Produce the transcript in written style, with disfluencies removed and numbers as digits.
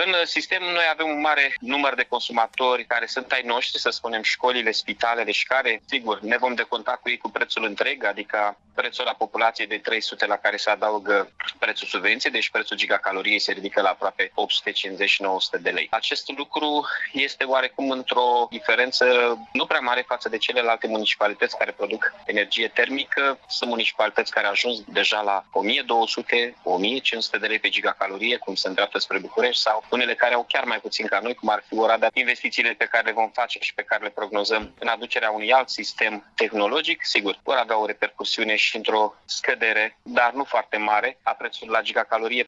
În sistem noi avem un mare număr de consumatori care sunt ai noștri, să spunem școlile, spitalele și care, sigur, ne vom deconta cu ei cu prețul întreg, adică prețul la populație de 300 la care se adaugă prețul subvenției, deci prețul gigacaloriei se ridică la aproape 850-900 de lei. Acest lucru este oarecum într-o diferență nu prea mare față de celelalte municipalități care produc energie termică. Sunt municipalități care au ajuns deja la 1200-1500 de lei pe gigacalorie, cum se îndreaptă spre București, sau unele care au chiar mai puțin ca noi, cum ar fi Oradea. Investițiile pe care le vom face și pe care le prognozăm în aducerea unui alt sistem tehnologic, sigur, vor avea o repercusiune și într-o scădere, dar nu foarte mare, a prețului la gigacalorie